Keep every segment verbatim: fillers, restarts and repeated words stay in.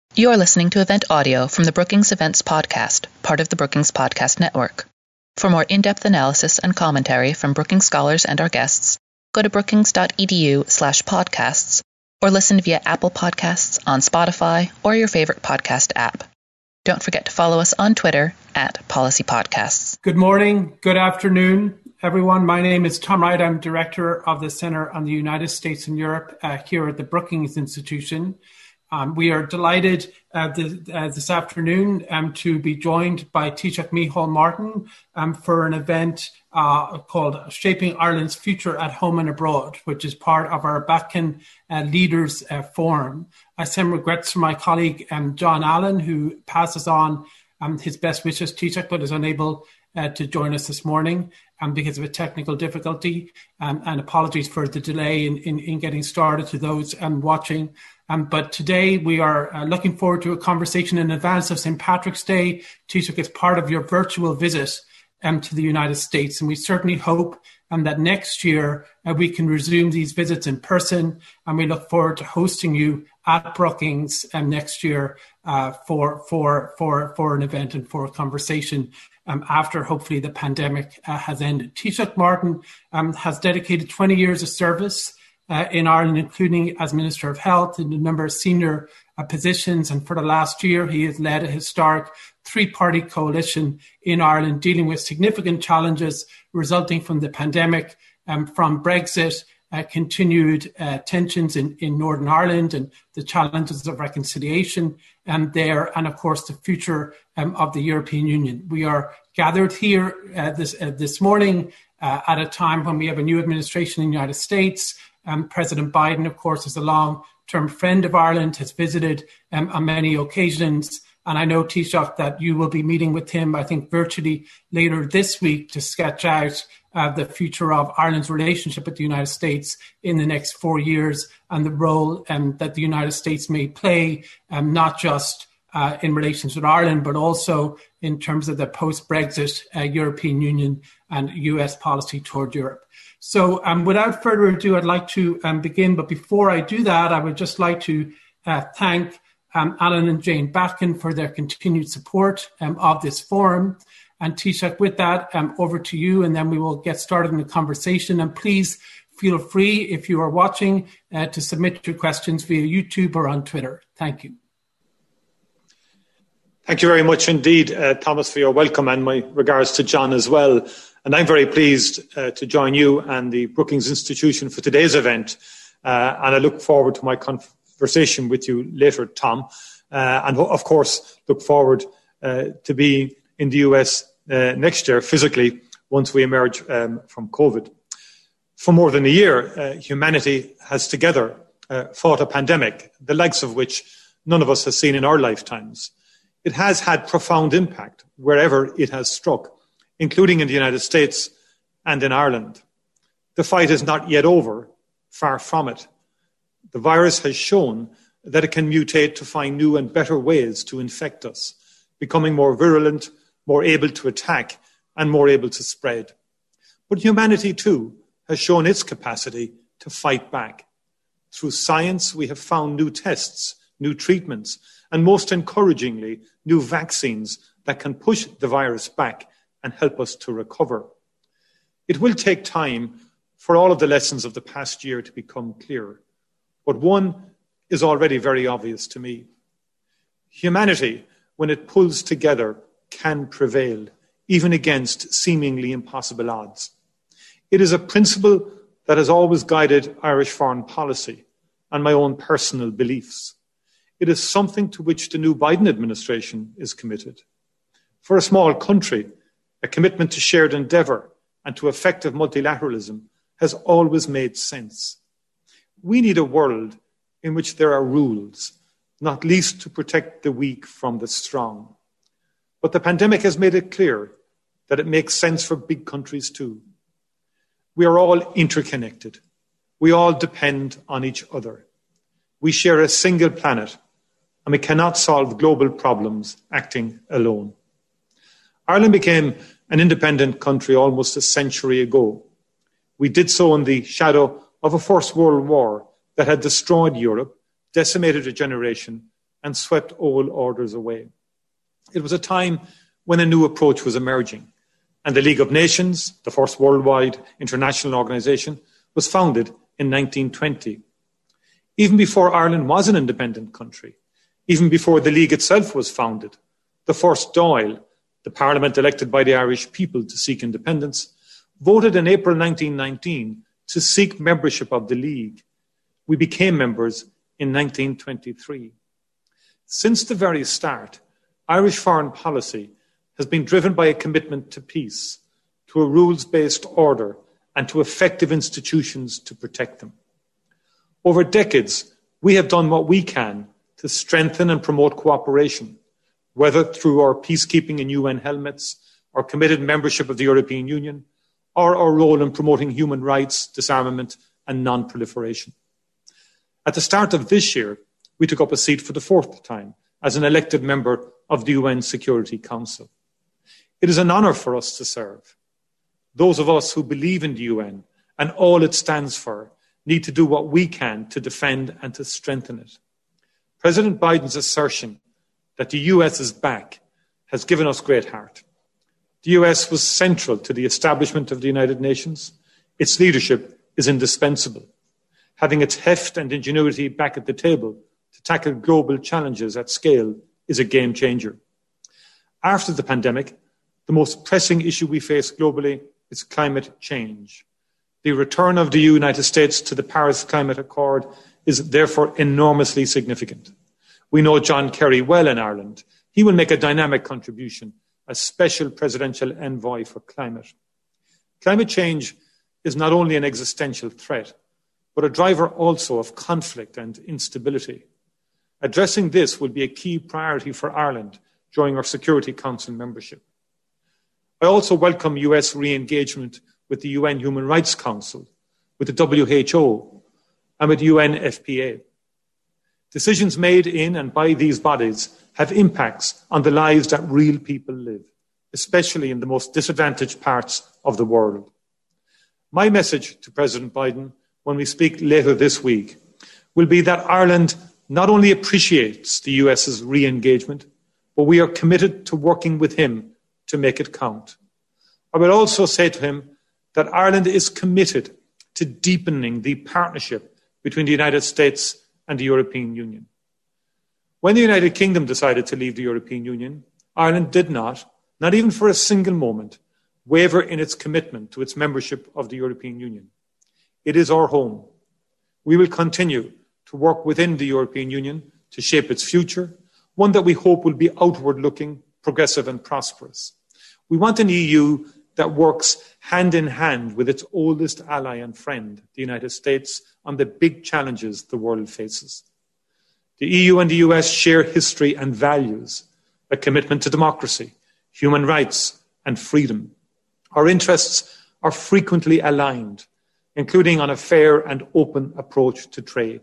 You are listening to event audio from the Brookings Events Podcast, part of the Brookings Podcast Network. For more in-depth analysis and commentary from Brookings scholars and our guests, go to brookings.edu slash podcasts or listen via Apple Podcasts, on Spotify, or your favorite podcast app. Don't forget to follow us on Twitter at Policy Podcasts. Good morning, good afternoon, everyone. My name is Tom Wright. I'm Director of the Center on the United States and Europe uh, here at the Brookings Institution. Um, we are delighted uh, this, uh, this afternoon um, to be joined by Taoiseach Micheál Martin um, for an event uh, called Shaping Ireland's Future at Home and Abroad, which is part of our Batkin uh, Leaders uh, Forum. I send regrets to my colleague um, John Allen, who passes on um, his best wishes, Taoiseach, but is unable uh, to join us this morning um, because of a technical difficulty. Um, and apologies for the delay in, in, in getting started to those um, watching. Um, but today we are uh, looking forward to a conversation in advance of Saint Patrick's Day. Taoiseach, is part of your virtual visit um, to the United States. And we certainly hope um, that next year uh, we can resume these visits in person. And we look forward to hosting you at Brookings um, next year uh, for, for, for, for an event and for a conversation um, after hopefully the pandemic uh, has ended. Taoiseach Martin um, has dedicated twenty years of service Uh, in Ireland, including as Minister of Health in a number of senior uh, positions. And for the last year, he has led a historic three-party coalition in Ireland dealing with significant challenges resulting from the pandemic, um, from Brexit, uh, continued uh, tensions in, in Northern Ireland and the challenges of reconciliation um, there, and of course the future um, of the European Union. We are gathered here uh, this, uh, this morning uh, at a time when we have a new administration in the United States. Um, President Biden, of course, is a long-term friend of Ireland, has visited um, on many occasions. And I know, Taoiseach, that you will be meeting with him, I think, virtually later this week to sketch out uh, the future of Ireland's relationship with the United States in the next four years and the role um, that the United States may play, um, not just uh, in relations with Ireland, but also in terms of the post-Brexit uh, European Union and U S policy toward Europe. So um, without further ado, I'd like to um, begin. But before I do that, I would just like to uh, thank um, Alan and Jane Batkin for their continued support um, of this forum. And Taoiseach, with that, um, over to you, and then we will get started in the conversation. And please feel free, if you are watching, uh, to submit your questions via YouTube or on Twitter. Thank you. Thank you very much indeed, uh, Thomas, for your welcome, and my regards to John as well. And I'm very pleased uh, to join you and the Brookings Institution for today's event. Uh, and I look forward to my conversation with you later, Tom. Uh, and of course, look forward uh, to being in the U S uh, next year physically once we emerge um, from COVID. For more than a year, uh, humanity has together uh, fought a pandemic, the likes of which none of us has seen in our lifetimes. It has had profound impact wherever it has struck, including in the United States and in Ireland. The fight is not yet over, far from it. The virus has shown that it can mutate to find new and better ways to infect us, becoming more virulent, more able to attack, and more able to spread. But humanity, too, has shown its capacity to fight back. Through science, we have found new tests, new treatments, and most encouragingly, new vaccines that can push the virus back and help us to recover. It will take time for all of the lessons of the past year to become clearer, but one is already very obvious to me. Humanity, when it pulls together, can prevail, even against seemingly impossible odds. It is a principle that has always guided Irish foreign policy and my own personal beliefs. It is something to which the new Biden administration is committed. For a small country, a commitment to shared endeavour and to effective multilateralism has always made sense. We need a world in which there are rules, not least to protect the weak from the strong. But the pandemic has made it clear that it makes sense for big countries too. We are all interconnected. We all depend on each other. We share a single planet, and we cannot solve global problems acting alone. Ireland became an independent country almost a century ago. We did so in the shadow of a First World War that had destroyed Europe, decimated a generation, and swept old orders away. It was a time when a new approach was emerging, and the League of Nations, the first worldwide international organisation, was founded in nineteen twenty. Even before Ireland was an independent country, even before the League itself was founded, the first Dáil, the parliament elected by the Irish people to seek independence, voted in April nineteen nineteen to seek membership of the League. We became members in nineteen twenty-three. Since the very start, Irish foreign policy has been driven by a commitment to peace, to a rules-based order, and to effective institutions to protect them. Over decades, we have done what we can to strengthen and promote cooperation, whether through our peacekeeping and U N helmets, our committed membership of the European Union, or our role in promoting human rights, disarmament, and non-proliferation. At the start of this year, we took up a seat for the fourth time as an elected member of the U N Security Council. It is an honour for us to serve. Those of us who believe in the U N and all it stands for need to do what we can to defend and to strengthen it. President Biden's assertion that the U S is back has given us great heart. The U S was central to the establishment of the United Nations. Its leadership is indispensable. Having its heft and ingenuity back at the table to tackle global challenges at scale is a game changer. After the pandemic, the most pressing issue we face globally is climate change. The return of the United States to the Paris Climate Accord is therefore enormously significant. We know John Kerry well in Ireland. He will make a dynamic contribution as Special Presidential Envoy for Climate. Climate change is not only an existential threat, but a driver also of conflict and instability. Addressing this will be a key priority for Ireland during our Security Council membership. I also welcome U S re-engagement with the U N Human Rights Council, with the W H O, and with U N F P A. Decisions made in and by these bodies have impacts on the lives that real people live, especially in the most disadvantaged parts of the world. My message to President Biden when we speak later this week will be that Ireland not only appreciates the U S's re-engagement, but we are committed to working with him to make it count. I will also say to him that Ireland is committed to deepening the partnership between the United States and the European Union. When the United Kingdom decided to leave the European Union, Ireland did not, not even for a single moment, waver in its commitment to its membership of the European Union. It is our home. We will continue to work within the European Union to shape its future, one that we hope will be outward-looking, progressive and prosperous. We want an E U that works hand in hand with its oldest ally and friend, the United States, on the big challenges the world faces. The E U and the U S share history and values, a commitment to democracy, human rights and freedom. Our interests are frequently aligned, including on a fair and open approach to trade.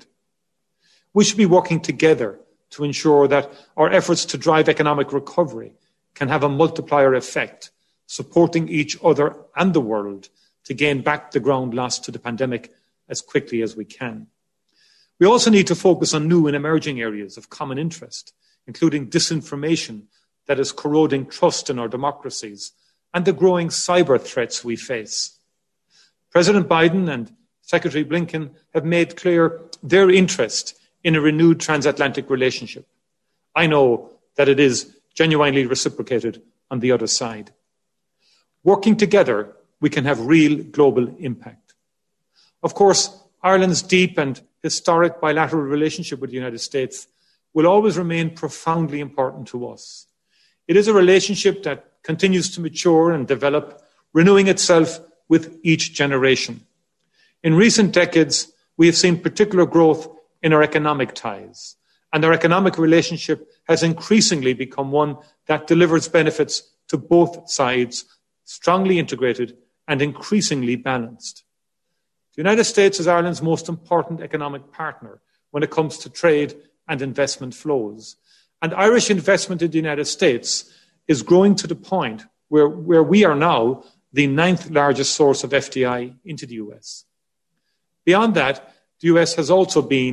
We should be working together to ensure that our efforts to drive economic recovery can have a multiplier effect, supporting each other and the world to gain back the ground lost to the pandemic as quickly as we can. We also need to focus on new and emerging areas of common interest, including disinformation that is corroding trust in our democracies and the growing cyber threats we face. President Biden and Secretary Blinken have made clear their interest in a renewed transatlantic relationship. I know that it is genuinely reciprocated on the other side. Working together, we can have real global impact. Of course, Ireland's deep and historic bilateral relationship with the United States will always remain profoundly important to us. It is a relationship that continues to mature and develop, renewing itself with each generation. In recent decades, we have seen particular growth in our economic ties, and our economic relationship has increasingly become one that delivers benefits to both sides, strongly integrated and increasingly balanced. The United States is Ireland's most important economic partner when it comes to trade and investment flows. And Irish investment in the United States is growing to the point where, where we are now the ninth largest source of F D I into the U S. Beyond that, the U S has also been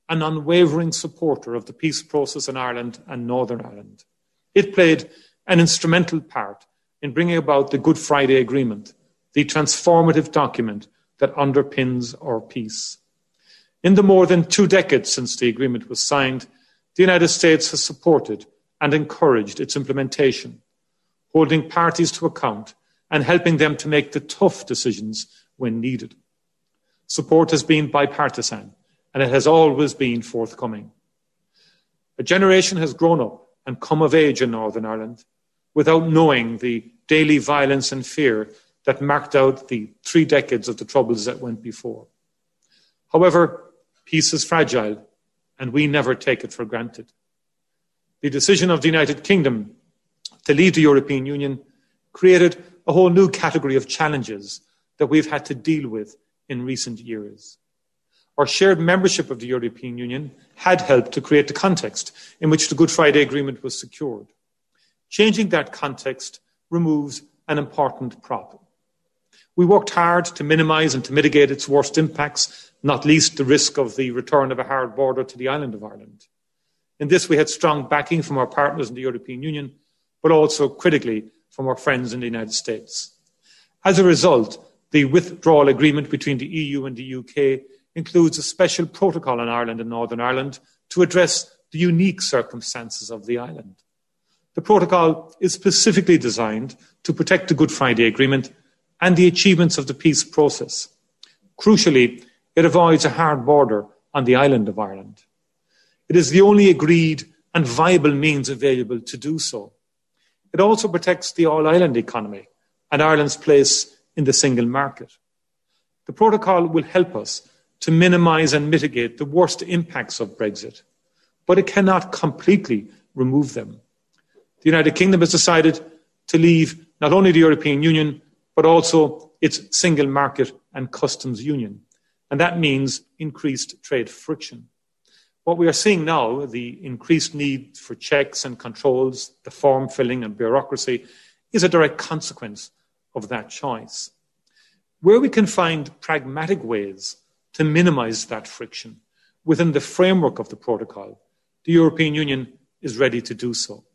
an unwavering supporter of the peace process in Ireland and Northern Ireland. It played an instrumental part in bringing about the Good Friday Agreement, the transformative document that underpins our peace. In the more than two decades since the agreement was signed, the United States has supported and encouraged its implementation, holding parties to account and helping them to make the tough decisions when needed. Support has been bipartisan, and it has always been forthcoming. A generation has grown up and come of age in Northern Ireland without knowing the daily violence and fear that marked out the three decades of the troubles that went before. However, peace is fragile, and we never take it for granted. The decision of the United Kingdom to leave the European Union created a whole new category of challenges that we've had to deal with in recent years. Our shared membership of the European Union had helped to create the context in which the Good Friday Agreement was secured. Changing that context removes an important problem. We worked hard to minimise and to mitigate its worst impacts, not least the risk of the return of a hard border to the island of Ireland. In this, we had strong backing from our partners in the European Union, but also critically from our friends in the United States. As a result, the withdrawal agreement between the E U and the U K includes a special protocol on Ireland and Northern Ireland to address the unique circumstances of the island. The protocol is specifically designed to protect the Good Friday Agreement and the achievements of the peace process. Crucially, it avoids a hard border on the island of Ireland. It is the only agreed and viable means available to do so. It also protects the all-island economy and Ireland's place in the single market. The protocol will help us to minimise and mitigate the worst impacts of Brexit, but it cannot completely remove them. The United Kingdom has decided to leave not only the European Union, but also its single market and customs union. And that means increased trade friction. What we are seeing now, the increased need for checks and controls, the form filling and bureaucracy, is a direct consequence of that choice. Where we can find pragmatic ways to minimise that friction within the framework of the protocol, the European Union is ready to do so.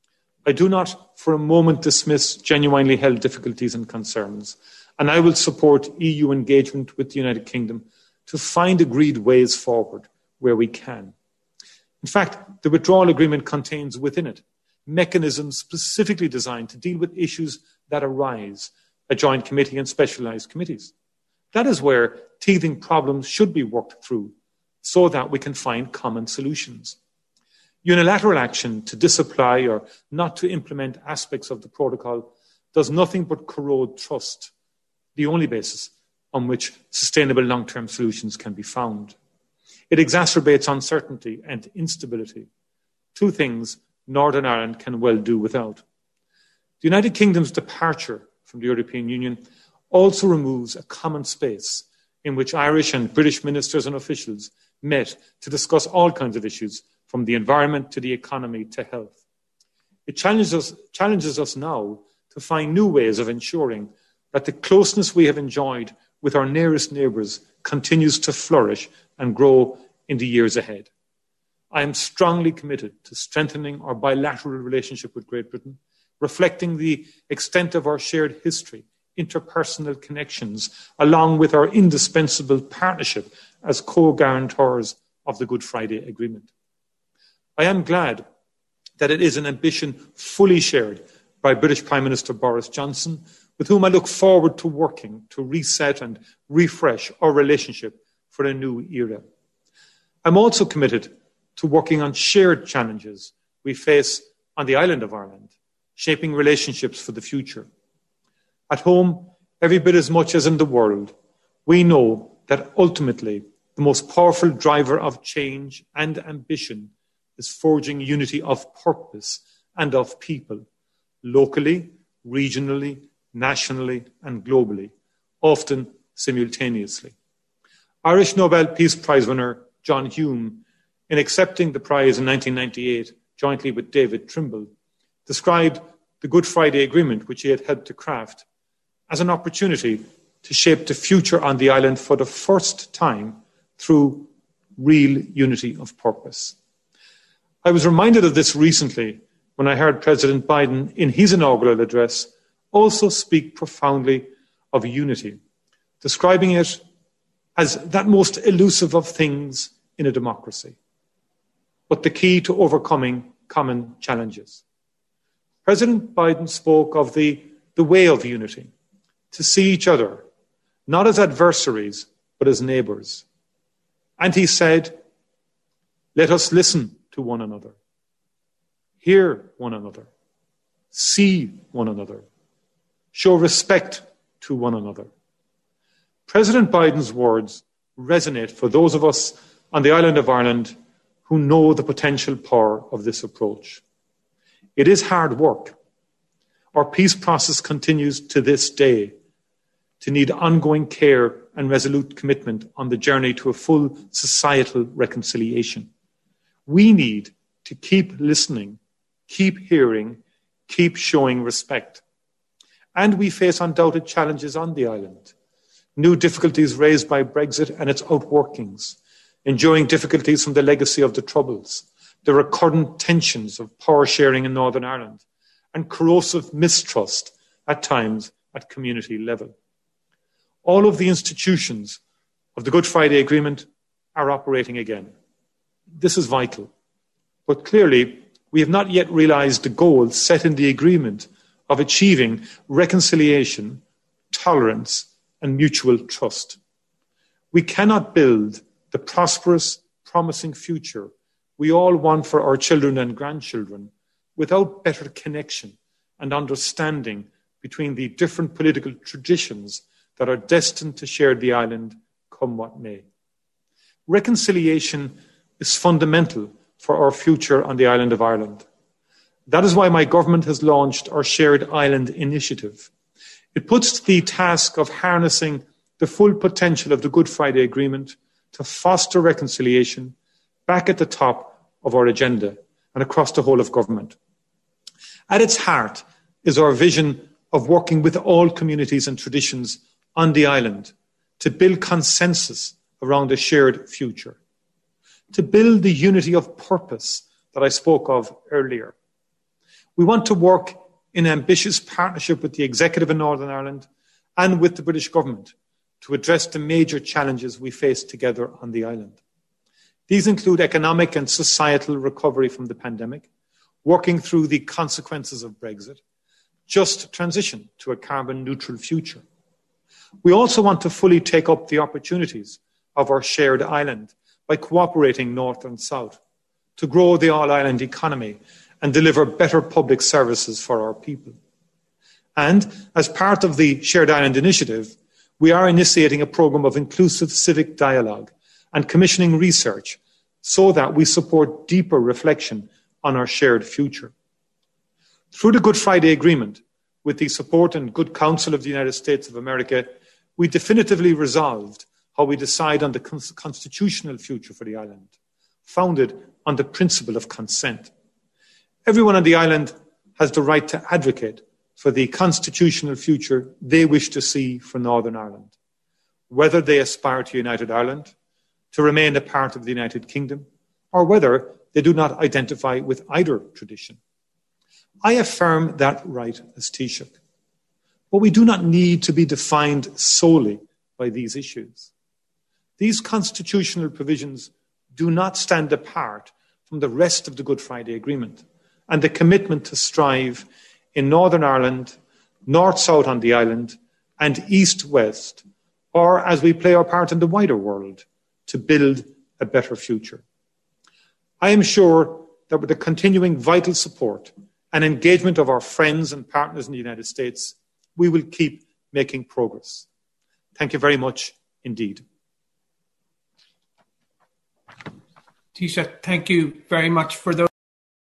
I do not for a moment dismiss genuinely held difficulties and concerns, and I will support E U engagement with the United Kingdom to find agreed ways forward where we can. In fact, the withdrawal agreement contains within it mechanisms specifically designed to deal with issues that arise at joint committee and specialised committees. That is where teething problems should be worked through so that we can find common solutions. Unilateral action to disapply or not to implement aspects of the protocol does nothing but corrode trust, the only basis on which sustainable long-term solutions can be found. It exacerbates uncertainty and instability, two things Northern Ireland can well do without. The United Kingdom's departure from the European Union also removes a common space in which Irish and British ministers and officials met to discuss all kinds of issues, from the environment to the economy to health. It challenges us, challenges us now to find new ways of ensuring that the closeness we have enjoyed with our nearest neighbours continues to flourish and grow in the years ahead. I am strongly committed to strengthening our bilateral relationship with Great Britain, reflecting the extent of our shared history, interpersonal connections, along with our indispensable partnership as co-guarantors of the Good Friday Agreement. I am glad that it is an ambition fully shared by British Prime Minister Boris Johnson, with whom I look forward to working to reset and refresh our relationship for a new era. I'm also committed to working on shared challenges we face on the island of Ireland, shaping relationships for the future. At home, every bit as much as in the world, we know that ultimately the most powerful driver of change and ambition is forging unity of purpose and of people, locally, regionally, nationally, and globally, often simultaneously. Irish Nobel Peace Prize winner John Hume, in accepting the prize in nineteen ninety-eight, jointly with David Trimble, described the Good Friday Agreement, which he had helped to craft, as an opportunity to shape the future on the island for the first time through real unity of purpose. I was reminded of this recently when I heard President Biden in his inaugural address also speak profoundly of unity, describing it as that most elusive of things in a democracy, but the key to overcoming common challenges. President Biden spoke of the, the way of unity, to see each other, not as adversaries, but as neighbours. And he said, let us listen to one another, hear one another, see one another, show respect to one another. President Biden's words resonate for those of us on the island of Ireland who know the potential power of this approach. It is hard work. Our peace process continues to this day to need ongoing care and resolute commitment on the journey to a full societal reconciliation. We need to keep listening, keep hearing, keep showing respect. And we face undoubted challenges on the island. New difficulties raised by Brexit and its outworkings, enduring difficulties from the legacy of the Troubles, the recurrent tensions of power sharing in Northern Ireland, and corrosive mistrust at times at community level. All of the institutions of the Good Friday Agreement are operating again. This is vital. But clearly, we have not yet realised the goal set in the agreement of achieving reconciliation, tolerance, and mutual trust. We cannot build the prosperous, promising future we all want for our children and grandchildren without better connection and understanding between the different political traditions that are destined to share the island, come what may. Reconciliation is fundamental for our future on the island of Ireland. That is why my government has launched our Shared Island Initiative. It puts the task of harnessing the full potential of the Good Friday Agreement to foster reconciliation back at the top of our agenda and across the whole of government. At its heart is our vision of working with all communities and traditions on the island to build consensus around a shared future, to build the unity of purpose that I spoke of earlier. We want to work in ambitious partnership with the Executive in Northern Ireland and with the British government to address the major challenges we face together on the island. These include economic and societal recovery from the pandemic, working through the consequences of Brexit, just transition to a carbon neutral future. We also want to fully take up the opportunities of our shared island by cooperating north and south to grow the all-island economy and deliver better public services for our people. And as part of the Shared Island Initiative, we are initiating a programme of inclusive civic dialogue and commissioning research so that we support deeper reflection on our shared future. Through the Good Friday Agreement, with the support and good counsel of the United States of America, we definitively resolved how we decide on the constitutional future for the island, founded on the principle of consent. Everyone on the island has the right to advocate for the constitutional future they wish to see for Northern Ireland, whether they aspire to United Ireland, to remain a part of the United Kingdom, or whether they do not identify with either tradition. I affirm that right as Taoiseach, but we do not need to be defined solely by these issues. These constitutional provisions do not stand apart from the rest of the Good Friday Agreement and the commitment to strive in Northern Ireland, north-south on the island, and east-west, or as we play our part in the wider world, to build a better future. I am sure that with the continuing vital support and engagement of our friends and partners in the United States, we will keep making progress. Thank you very much indeed. Taoiseach, thank you very much for those.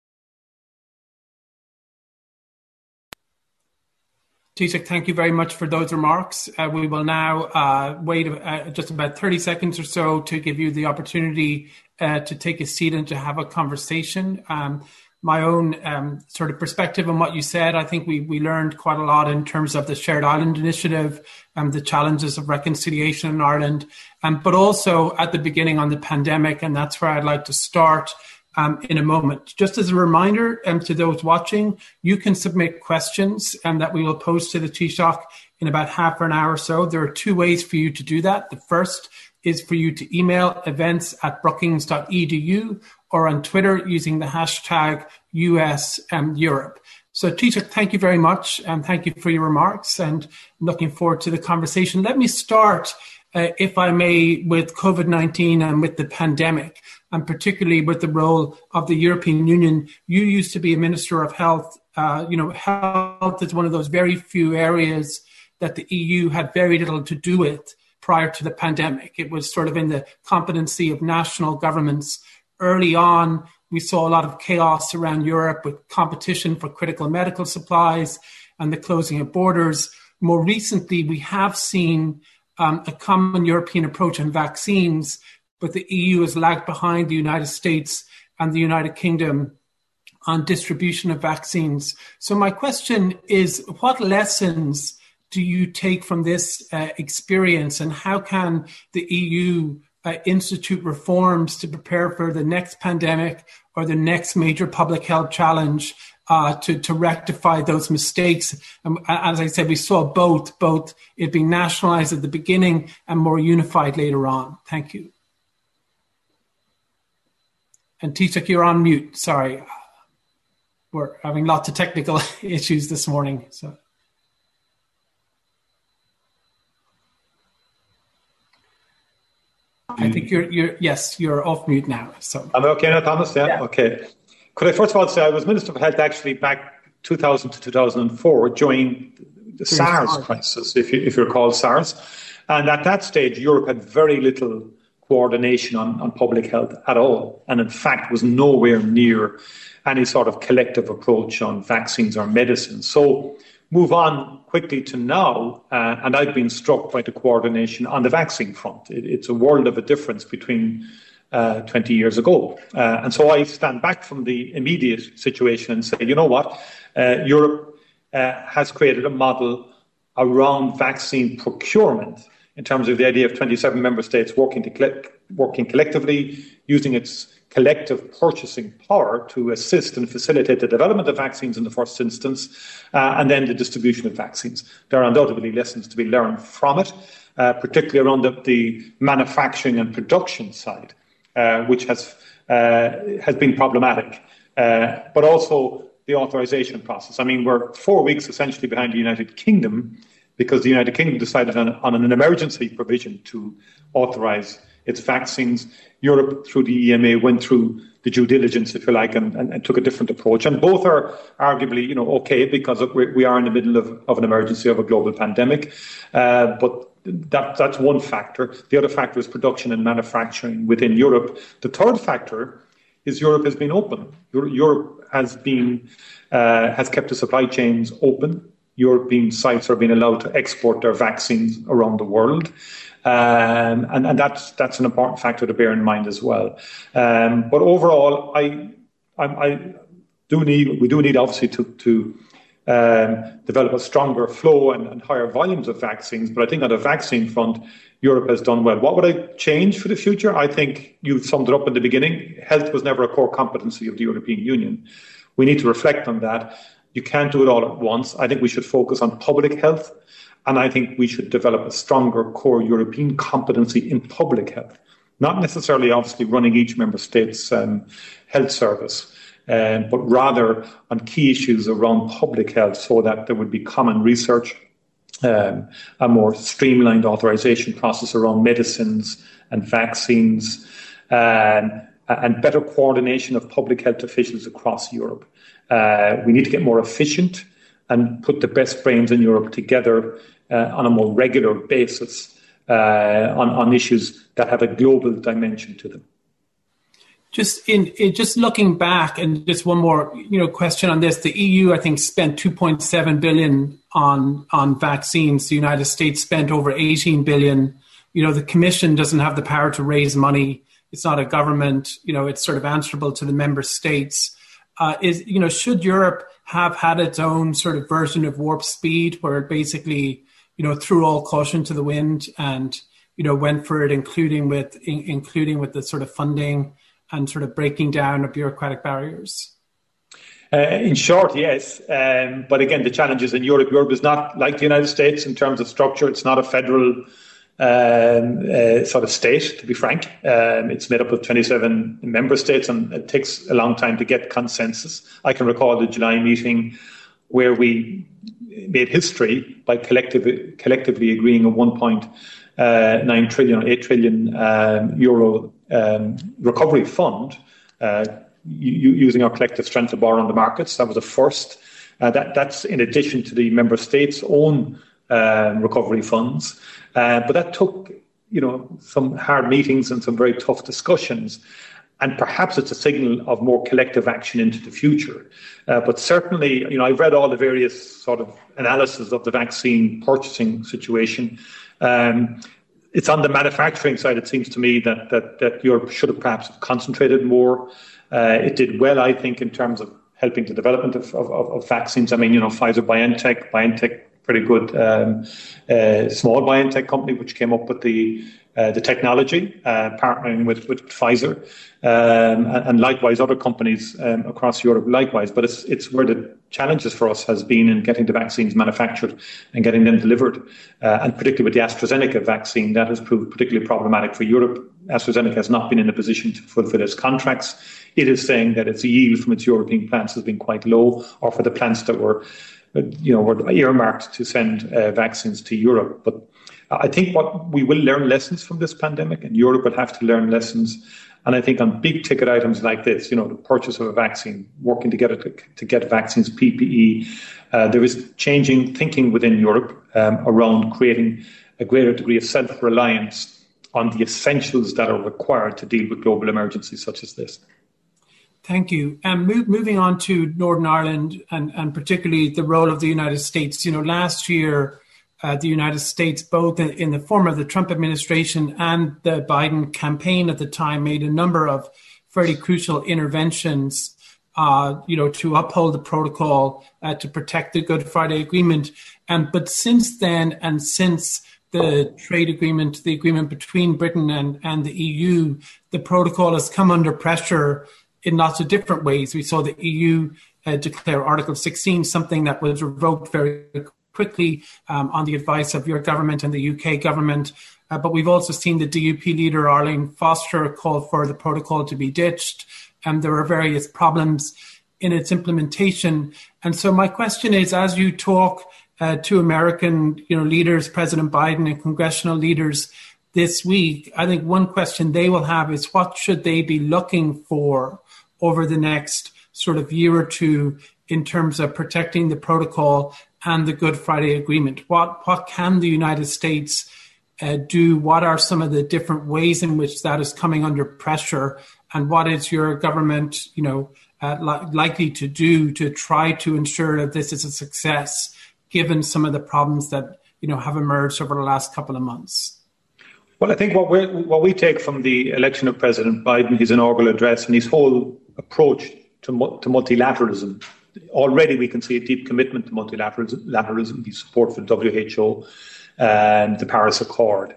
Taoiseach, thank you very much for those remarks. Uh, we will now uh, wait uh, just about thirty seconds or so to give you the opportunity uh, to take a seat and to have a conversation. Um, my own um, sort of perspective on what you said. I think we we learned quite a lot in terms of the Shared Island Initiative and the challenges of reconciliation in Ireland, um, but also at the beginning on the pandemic, and that's where I'd like to start um, in a moment. Just as a reminder um, to those watching, you can submit questions um, that we will post to the Taoiseach in about half an hour or so. There are two ways for you to do that. The first is for you to email events at brookings dot e d u or on Twitter using the hashtag U S um, Europe. So Taoiseach, thank you very much, and thank you for your remarks, and looking forward to the conversation. Let me start, uh, if I may, with COVID nineteen and with the pandemic, and particularly with the role of the European Union. You used to be a Minister of Health. Uh, you know, health is one of those very few areas that the E U had very little to do with prior to the pandemic. It was sort of in the competency of national governments. Early on, we saw a lot of chaos around Europe with competition for critical medical supplies and the closing of borders. More recently, we have seen um, a common European approach on vaccines, but the E U has lagged behind the United States and the United Kingdom on distribution of vaccines. So my question is, what lessons do you take from this uh, experience, and how can the E U uh, institute reforms to prepare for the next pandemic or the next major public health challenge uh, to, to rectify those mistakes? Um, as I said, we saw both, both it being nationalized at the beginning and more unified later on. Thank you. And Taoiseach, you're on mute. Sorry. We're having lots of technical issues this morning. So. I think you're, you're, yes, you're off mute now. So I'm okay now, Thomas? Yeah? yeah. Okay. Could I first of all say I was Minister for Health actually back two thousand to two thousand four during the SARS hard. crisis, if you, if you recall SARS. And at that stage, Europe had very little coordination on, on public health at all. And in fact, was nowhere near any sort of collective approach on vaccines or medicines. So move on quickly to now, uh, and I've been struck by the coordination on the vaccine front. It, it's a world of a difference between uh, twenty years ago. Uh, and so I stand back from the immediate situation and say, you know what, uh, Europe uh, has created a model around vaccine procurement in terms of the idea of twenty-seven member states working, to collect, working collectively, using its collective purchasing power to assist and facilitate the development of vaccines in the first instance, uh, and then the distribution of vaccines. There are undoubtedly lessons to be learned from it, uh, particularly around the, the manufacturing and production side, uh, which has uh, has been problematic, uh, but also the authorization process. I mean, we're four weeks essentially behind the United Kingdom because the United Kingdom decided on, on an emergency provision to authorize its vaccines. Europe, through the E M A, went through the due diligence, if you like, and, and, and took a different approach. And both are arguably, you know, okay because we, we are in the middle of, of an emergency of a global pandemic. Uh, but that, that's one factor. The other factor is production and manufacturing within Europe. The third factor is Europe has been open. Europe has been uh, has kept the supply chains open. European sites are being allowed to export their vaccines around the world. Um, and, and that's that's an important factor to bear in mind as well. Um, but overall, I, I, I do need we do need obviously to to um, develop a stronger flow and, and higher volumes of vaccines. But I think on the vaccine front, Europe has done well. What would I change for the future? I think you summed it up in the beginning. Health was never a core competency of the European Union. We need to reflect on that. You can't do it all at once. I think we should focus on public health. And I think we should develop a stronger core European competency in public health, not necessarily obviously running each member state's um, health service, uh, but rather on key issues around public health so that there would be common research, um, a more streamlined authorization process around medicines and vaccines, um, and better coordination of public health officials across Europe. Uh, we need to get more efficient and put the best brains in Europe together uh, on a more regular basis uh, on, on issues that have a global dimension to them. Just in, in just looking back, and just one more, you know, question on this: the E U, I think, spent two point seven billion on on vaccines. The United States spent over eighteen billion. You know, the Commission doesn't have the power to raise money. It's not a government. You know, it's sort of answerable to the member states. uh, is, you know, should Europe have had its own sort of version of warp speed where it basically, you know, threw all caution to the wind and, you know, went for it, including with in, including with the sort of funding and sort of breaking down of bureaucratic barriers? Uh, in short, yes. Um, but again, the challenges in Europe, Europe is not like the United States in terms of structure. It's not a federal um, uh, sort of state, to be frank. Um, it's made up of twenty-seven member states, and it takes a long time to get consensus. I can recall the July meeting where we made history by collective, collectively agreeing on one point nine trillion, eight trillion um, euro um, recovery fund, uh, using our collective strength to borrow on the markets. That was a first. Uh, that, that's in addition to the member states' own uh, recovery funds. Uh, but that took, you know, some hard meetings and some very tough discussions. And perhaps it's a signal of more collective action into the future. Uh, but certainly, you know, I've read all the various sort of analysis of the vaccine purchasing situation. Um, it's on the manufacturing side, it seems to me, that that, that Europe should have perhaps concentrated more. Uh, it did well, I think, in terms of helping the development of, of, of vaccines. I mean, you know, Pfizer, BioNTech, BioNTech, pretty good um, uh, small BioNTech company, which came up with the uh, the technology, uh, partnering with, with Pfizer, um, and, and likewise other companies um, across Europe likewise. But it's it's where the challenges for us has been in getting the vaccines manufactured and getting them delivered. Uh, and particularly with the AstraZeneca vaccine, that has proved particularly problematic for Europe. AstraZeneca has not been in a position to fulfill its contracts. It is saying that its yield from its European plants has been quite low, or for the plants that were, you know, were earmarked to send uh, vaccines to Europe. But I think what we will learn lessons from this pandemic, and Europe will have to learn lessons. And I think on big ticket items like this, you know, the purchase of a vaccine, working together to, to get vaccines, P P E, uh, there is changing thinking within Europe um, around creating a greater degree of self-reliance on the essentials that are required to deal with global emergencies such as this. Thank you. And move, moving on to Northern Ireland and, and particularly the role of the United States. You know, last year, uh, the United States, both in, in the form of the Trump administration and the Biden campaign at the time, made a number of fairly crucial interventions, uh, you know, to uphold the protocol, uh, to protect the Good Friday Agreement. And but since then, and since the trade agreement, the agreement between Britain and, and the E U, the protocol has come under pressure in lots of different ways. We saw the E U uh, declare Article sixteen, something that was revoked very quickly um, on the advice of your government and the U K government. Uh, but we've also seen the D U P leader, Arlene Foster, call for the protocol to be ditched. And there are various problems in its implementation. And so my question is, as you talk uh, to American you know, leaders, President Biden and congressional leaders this week, I think one question they will have is what should they be looking for over the next sort of year or two in terms of protecting the protocol and the Good Friday Agreement? What what can the United States uh, do? What are some of the different ways in which that is coming under pressure? And what is your government, you know, uh, li- likely to do to try to ensure that this is a success, given some of the problems that, you know, have emerged over the last couple of months? Well, I think what we what we take from the election of President Biden, his inaugural address, and his whole approach to, to multilateralism. Already, we can see a deep commitment to multilateralism, the support for the W H O and the Paris Accord.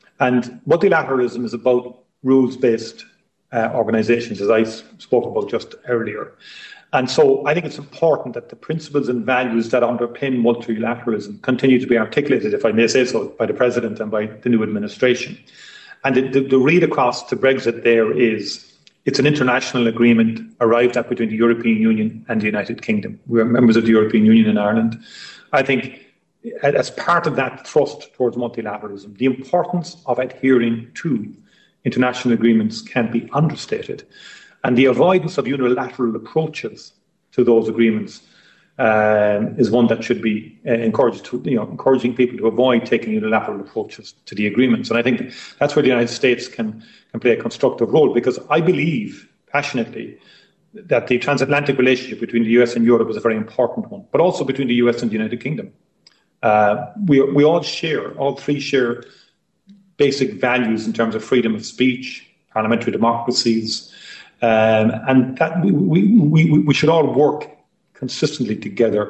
And multilateralism is about rules-based uh, organizations, as I spoke about just earlier. And so I think it's important that the principles and values that underpin multilateralism continue to be articulated, if I may say so, by the President and by the new administration. And the, the, the read across to Brexit there is it's an international agreement arrived at between the European Union and the United Kingdom. We are members of the European Union in Ireland. I think as part of that thrust towards multilateralism, the importance of adhering to international agreements can be understated. And the avoidance of unilateral approaches to those agreements um, is one that should be uh, encouraged to, you know, encouraging people to avoid taking unilateral approaches to the agreements. And I think that's where the United States can, can play a constructive role, because I believe passionately that the transatlantic relationship between the U S and Europe is a very important one, but also between the U S and the United Kingdom. Uh, we, we all share, all three share basic values in terms of freedom of speech, parliamentary democracies, Um, and that we, we, we, we should all work consistently together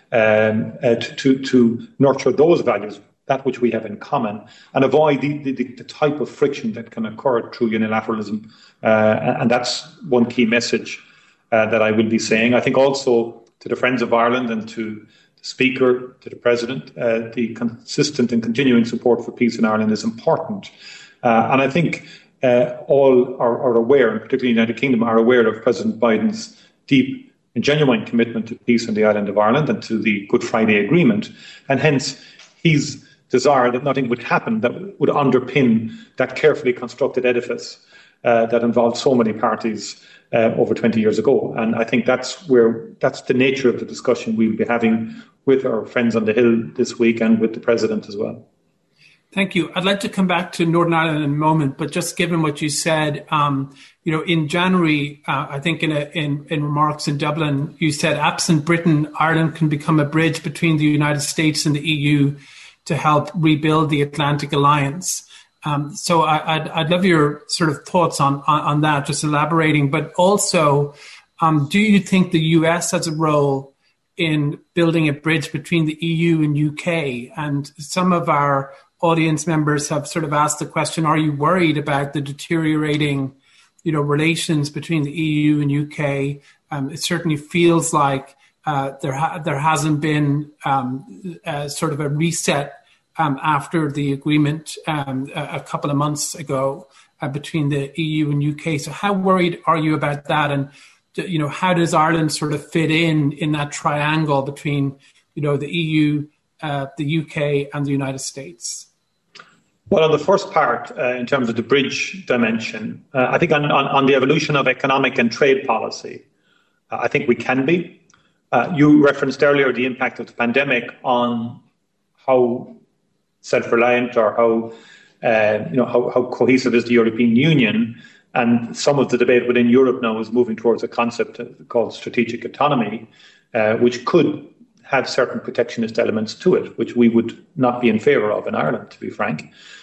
um, uh, to, to, to nurture those values, that which we have in common, and avoid the, the, the type of friction that can occur through unilateralism. Uh, and that's one key message uh, that I will be saying. I think also to the Friends of Ireland and to the Speaker, to the President, uh, the consistent and continuing support for peace in Ireland is important. Uh, and I think uh, all are, are aware, and particularly the United Kingdom, are aware of President Biden's deep and genuine commitment to peace on the island of Ireland and to the Good Friday Agreement. And hence, he's desire that nothing would happen that would underpin that carefully constructed edifice uh, that involved so many parties uh, over twenty years ago. And I think that's where that's the nature of the discussion we'll be having with our friends on the Hill this week and with the President as well. Thank you. I'd like to come back to Northern Ireland in a moment, but just given what you said, um, you know, in January, uh, I think in, a, in in remarks in Dublin, you said, absent Britain, Ireland can become a bridge between the United States and the E U to help rebuild the Atlantic Alliance. Um, so I, I'd, I'd love your sort of thoughts on, on, on that, just elaborating. But also, um, do you think the U S has a role in building a bridge between the E U and U K? And some of our audience members have sort of asked the question, are you worried about the deteriorating, you know, relations between the E U and U K? Um, it certainly feels like Uh, there, ha- there hasn't been um, uh, sort of a reset um, after the agreement um, a, a couple of months ago uh, between the E U and U K. So how worried are you about that? And, you know, how does Ireland sort of fit in in that triangle between, you know, the E U, uh, the U K and the United States? Well, on the first part, uh, in terms of the bridge dimension, uh, I think on, on, on the evolution of economic and trade policy, uh, I think we can be. Uh, you referenced earlier the impact of the pandemic on how self-reliant or how, uh, you know, how, how cohesive is the European Union. And some of the debate within Europe now is moving towards a concept called strategic autonomy, uh, which could have certain protectionist elements to it, which we would not be in favour of in Ireland, to be frank.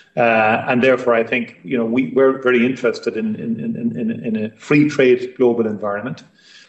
Uh, and therefore, I think, you know, we, we're very interested in, in, in, in, in a free trade global environment.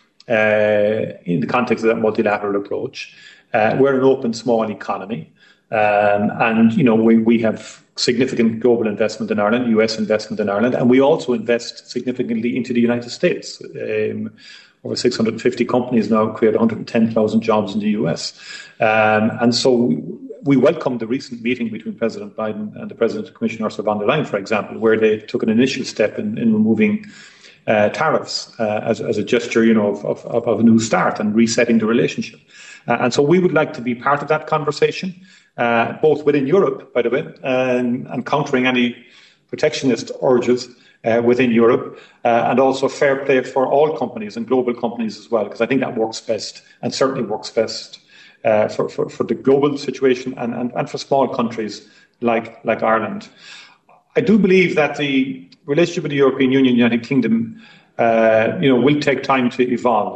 Uh, in the context of that multilateral approach. Uh, we're an open, small economy. Um, and, you know, we, we have significant global investment in Ireland, U S investment in Ireland, and we also invest significantly into the United States. Um, over six hundred fifty companies now create one hundred ten thousand jobs in the U S. Um, and so we, we welcome the recent meeting between President Biden and the President of Commission Ursula von der Leyen, for example, where they took an initial step in, in removing Uh, tariffs uh, as, as a gesture, you know, of, of, of a new start and resetting the relationship. Uh, and so we would like to be part of that conversation, uh, both within Europe, by the way, and, and countering any protectionist urges uh, within Europe, uh, and also fair play for all companies and global companies as well, because I think that works best and certainly works best uh, for, for, for the global situation and, and, and for small countries like, like Ireland. I do believe that the relationship with the European Union, United Kingdom, uh, you know, will take time to evolve.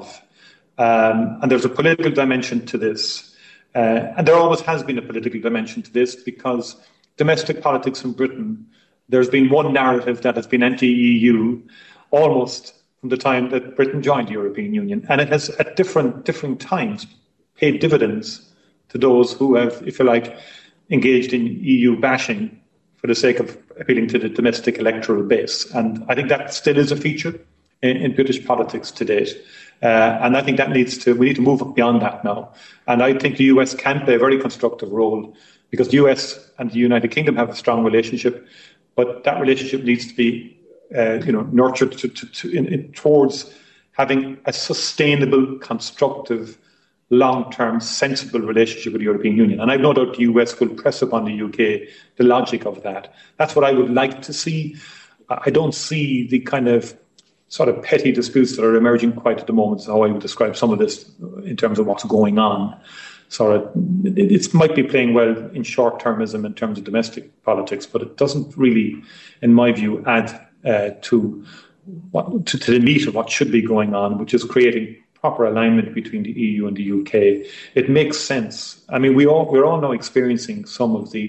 Um, and there's a political dimension to this. Uh, and there always has been a political dimension to this because domestic politics in Britain, there's been one narrative that has been anti-E U almost from the time that Britain joined the European Union. And it has at different, different times paid dividends to those who have, if you like, engaged in E U bashing for the sake of appealing to the domestic electoral base. And I think that still is a feature in, in British politics to date. Uh, and I think that needs to, we need to move beyond that now. And I think the U S can play a very constructive role because the U S and the United Kingdom have a strong relationship, but that relationship needs to be, uh, you know, nurtured to, to, to, in, in, towards having a sustainable, constructive, long-term, sensible relationship with the European Union. And I've no doubt the U S will press upon the U K the logic of that. That's what I would like to see. I don't see the kind of sort of petty disputes that are emerging quite at the moment, is how I would describe some of this in terms of what's going on. Sort of, it, it might be playing well in short-termism in terms of domestic politics, but it doesn't really, in my view, add uh, to, what, to, to the meat of what should be going on, which is creating proper alignment between the E U and the U K. It makes sense. I mean, we all, we're all now experiencing some of the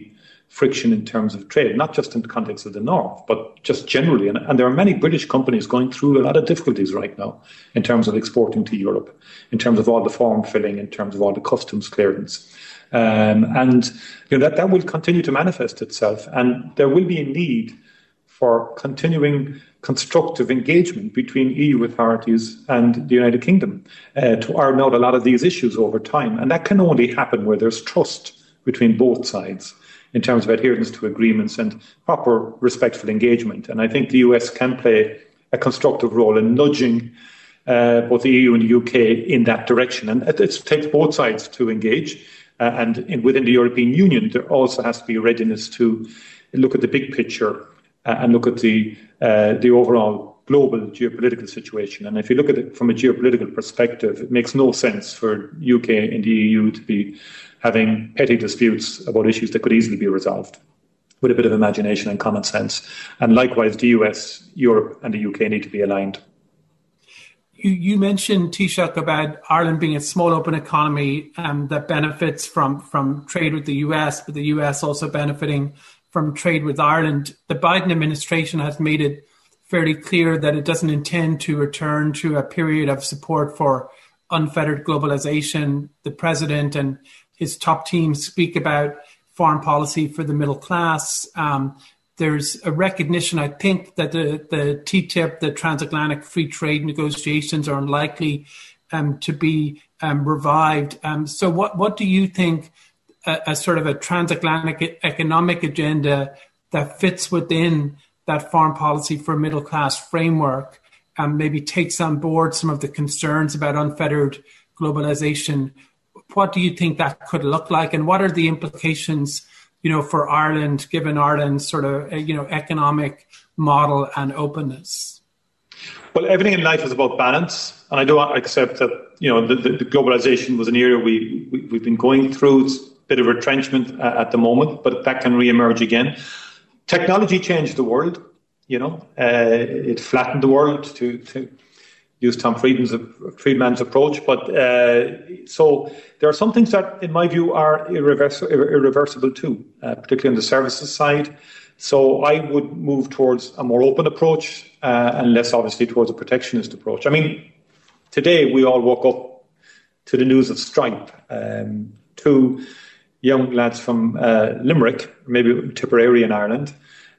friction in terms of trade, not just in the context of the North, but just generally. And, and there are many British companies going through a lot of difficulties right now in terms of exporting to Europe, in terms of all the form filling, in terms of all the customs clearance. Um, and you know, that, that will continue to manifest itself. And there will be a need for continuing constructive engagement between E U authorities and the United Kingdom uh, to iron out a lot of these issues over time. And that can only happen where there's trust between both sides in terms of adherence to agreements and proper respectful engagement. And I think the U S can play a constructive role in nudging uh, both the E U and the U K in that direction. And it, it takes both sides to engage. Uh, and in, within the European Union, there also has to be a readiness to look at the big picture uh, and look at the uh, the overall global geopolitical situation. And if you look at it from a geopolitical perspective, it makes no sense for U K and the E U to be having petty disputes about issues that could easily be resolved with a bit of imagination and common sense. And likewise, the U S, Europe and the U K need to be aligned. You, you mentioned, Taoiseach, about Ireland being a small open economy um, that benefits from, from trade with the U S, but the U S also benefiting from trade with Ireland. The Biden administration has made it fairly clear that it doesn't intend to return to a period of support for unfettered globalization. The president and his top team speak about foreign policy for the middle class. Um, there's a recognition, I think, that the, the T T I P, the transatlantic free trade negotiations, are unlikely um, to be um, revived. Um, so what, what do you think a, a sort of a transatlantic economic agenda that fits within that foreign policy for middle class framework and maybe takes on board some of the concerns about unfettered globalization? What do you think that could look like, and what are the implications, you know, for Ireland, given Ireland's sort of, you know, economic model and openness? Well, everything in life is about balance, and I do accept that, you know, the, the, the globalization was an era we, we we've been going through. It's a bit of retrenchment at the moment, but that can re-emerge again. Technology changed the world, you know, uh, it flattened the world, to, to use Tom Friedman's, Friedman's approach. But uh, so there are some things that, in my view, are irreversible, irreversible too, uh, particularly on the services side. So I would move towards a more open approach uh, and less, obviously, towards a protectionist approach. I mean, today we all woke up to the news of Stripe. Um, two young lads from uh, Limerick, maybe Tipperary in Ireland.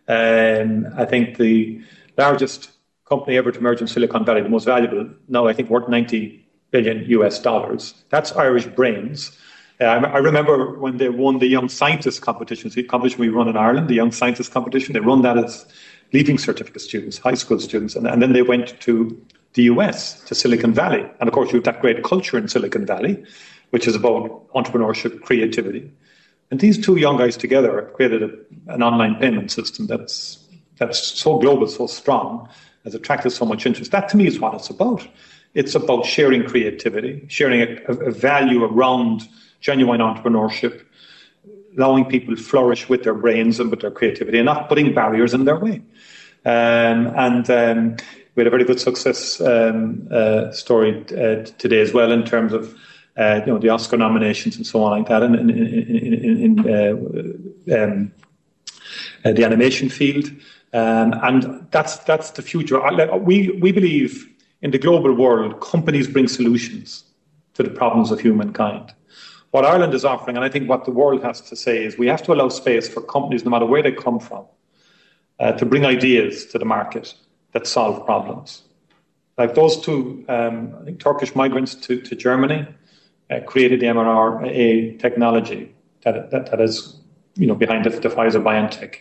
Um, I think the largest company ever to emerge in Silicon Valley, the most valuable, now I think worth ninety billion U S dollars. That's Irish brains. Uh, I remember when they won the Young Scientist competition, the competition we run in Ireland, the Young Scientist competition, they run that as leaving certificate students, high school students, and, and then they went to the U S, to Silicon Valley. And of course, you have that great culture in Silicon Valley, which is about entrepreneurship, creativity. And these two young guys together created a, an online payment system that's that's so global, so strong, has attracted so much interest. That, to me, is what it's about. It's about sharing creativity, sharing a, a value around genuine entrepreneurship, allowing people to flourish with their brains and with their creativity, and not putting barriers in their way. Um, and um, we had a very good success um, uh, story uh, today as well, in terms of uh, you know, the Oscar nominations and so on like that, in, in, in, in uh, um, uh, the animation field. Um, and that's that's the future. We we believe in the global world, companies bring solutions to the problems of humankind. What Ireland is offering, and I think what the world has to say, is we have to allow space for companies, no matter where they come from, uh, to bring ideas to the market that solve problems. Like those two, um, I think, Turkish migrants to, to Germany uh, created the M R N A technology that, that, that is, you know, behind the, the Pfizer-BioNTech.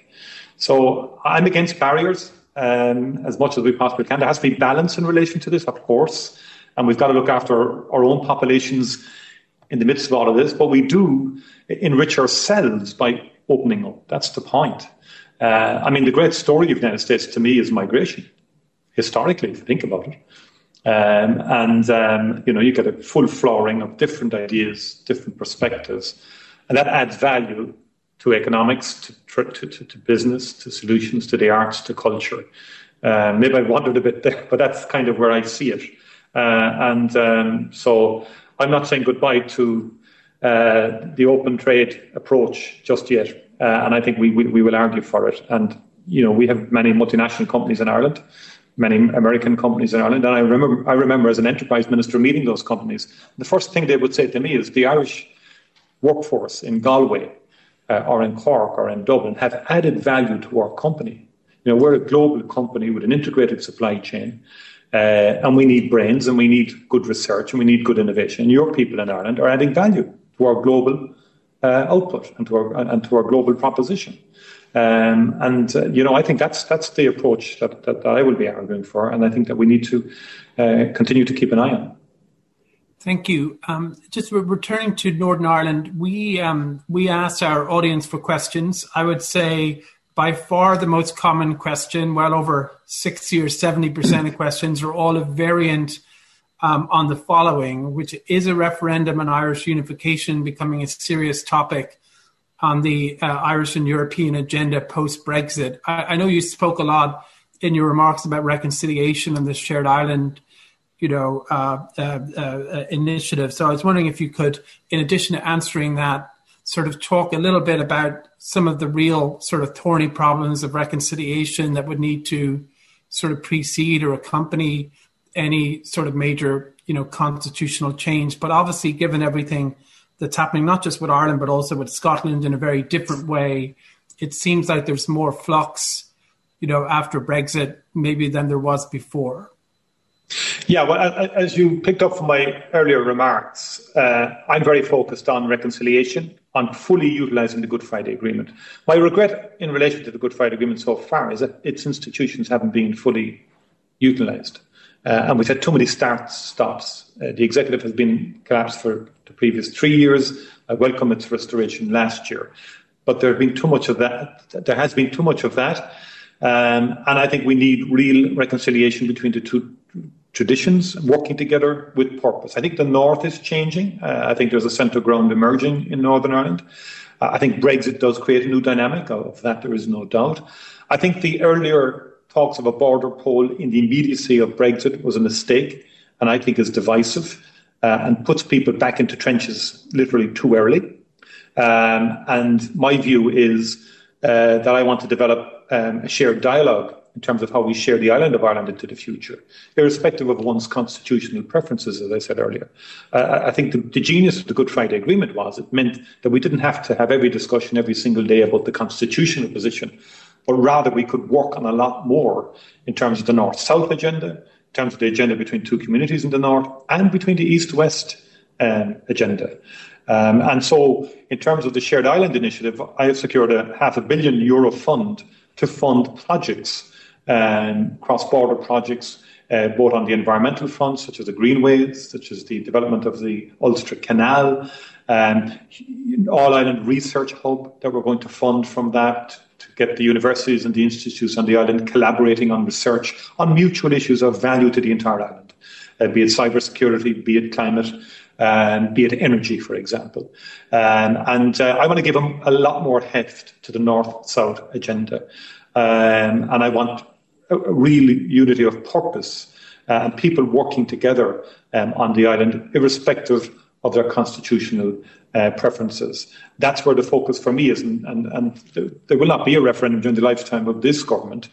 So I'm against barriers um, as much as we possibly can. There has to be balance in relation to this, of course, and we've got to look after our own populations in the midst of all of this, but we do enrich ourselves by opening up. That's the point. Uh, I mean, the great story of the United States to me is migration, historically, if you think about it. Um, and, um, you know, you get a full flooring of different ideas, different perspectives, and that adds value to economics, to, to, to, to business, to solutions, to the arts, to culture. Uh, maybe I wandered a bit there, but that's kind of where I see it. Uh, and um, so I'm not saying goodbye to uh, the open trade approach just yet. uh, and I think we, we we will argue for it. And you know, we have many multinational companies in Ireland, many American companies in Ireland, and I remember I remember as an enterprise minister meeting those companies. The first thing they would say to me is the Irish workforce in Galway uh, or in Cork or in Dublin have added value to our company. You know, we're a global company with an integrated supply chain, uh, and we need brains and we need good research and we need good innovation. And your people in Ireland are adding value to our global uh, output and to our and to our global proposition. Um, and uh, you know, I think that's that's the approach that, that, that I will be arguing for, and I think that we need to uh, continue to keep an eye on. Thank you. Um, just re- returning to Northern Ireland, we um, we asked our audience for questions. I would say by far the most common question, well over sixty or seventy percent of questions are all a variant um, on the following, which is a referendum on Irish unification becoming a serious topic on the uh, Irish and European agenda post-Brexit. I, I know you spoke a lot in your remarks about reconciliation and the Shared Island, you know, uh, uh, uh, initiative. So I was wondering if you could, in addition to answering that, sort of talk a little bit about some of the real sort of thorny problems of reconciliation that would need to sort of precede or accompany any sort of major, you know, constitutional change. But obviously, given everything that's happening, not just with Ireland, but also with Scotland in a very different way, it seems like there's more flux, you know, after Brexit maybe than there was before. Yeah, well, as you picked up from my earlier remarks, uh, I'm very focused on reconciliation, on fully utilising the Good Friday Agreement. My regret in relation to the Good Friday Agreement so far is that its institutions haven't been fully utilised. Uh, and we've had too many start stops. Uh, the executive has been collapsed for the previous three years. I welcome its restoration last year. But there have been too much of that. There has been too much of that. Um, and I think we need real reconciliation between the two traditions working together with purpose. I think the North is changing. Uh, I think there's a centre ground emerging in Northern Ireland. Uh, I think Brexit does create a new dynamic. Of that there is no doubt. I think the earlier talks of a border poll in the immediacy of Brexit was a mistake, and I think is divisive uh, and puts people back into trenches literally too early. Um, and my view is uh, that I want to develop um, a shared dialogue in terms of how we share the island of Ireland into the future, irrespective of one's constitutional preferences, as I said earlier. Uh, I think the, the genius of the Good Friday Agreement was it meant that we didn't have to have every discussion every single day about the constitutional position, but rather we could work on a lot more in terms of the North-South agenda, in terms of the agenda between two communities in the North, and between the East-West um, agenda. Um, and so, in terms of the Shared Island Initiative, I have secured a half a billion euro fund to fund projects, um, cross-border projects, uh, both on the environmental front, such as the greenways, such as the development of the Ulster Canal, um, all-island research hub that we're going to fund from that, to get the universities and the institutes on the island collaborating on research on mutual issues of value to the entire island, uh, be it cybersecurity, be it climate, um, be it energy, for example. Um, and uh, I want to give them a lot more heft to the North-South agenda. Um, and I want a, a real unity of purpose uh, and people working together um, on the island, irrespective of their constitutional uh, preferences. That's where the focus for me is, and, and, and there will not be a referendum during the lifetime of this government,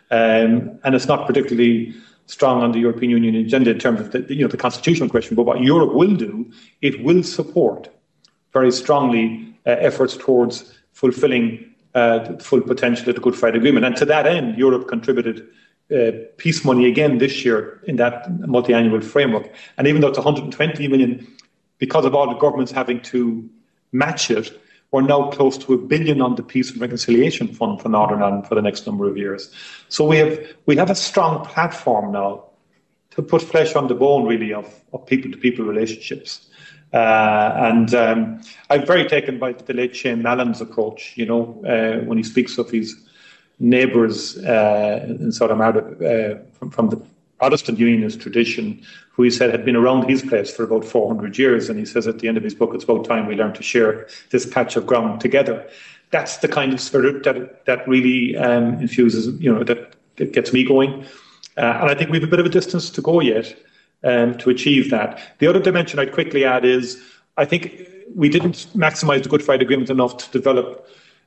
um, and it's not particularly strong on the European Union agenda in terms of the, you know, the constitutional question. But what Europe will do, it will support very strongly uh, efforts towards fulfilling uh, the full potential of the Good Friday Agreement. And to that end, Europe contributed uh, peace money again this year in that multi-annual framework. And even though it's one hundred twenty million, because of all the governments having to match it, we're now close to a billion on the Peace and Reconciliation Fund for Northern Ireland for the next number of years. So we have we have a strong platform now to put flesh on the bone, really, of, of people-to-people relationships. Uh, and um, I'm very taken by the late Shane Mallon's approach, you know, uh, when he speaks of his neighbours uh, in Southern Ireland uh, from, from the Protestant Unionist tradition, who he said had been around his place for about four hundred years. And he says at the end of his book, it's about time we learn to share this patch of ground together. That's the kind of spirit that that really um, infuses, you know, that, that gets me going. Uh, and I think we have a bit of a distance to go yet um, to achieve that. The other dimension I'd quickly add is I think we didn't maximise the Good Friday Agreement enough to develop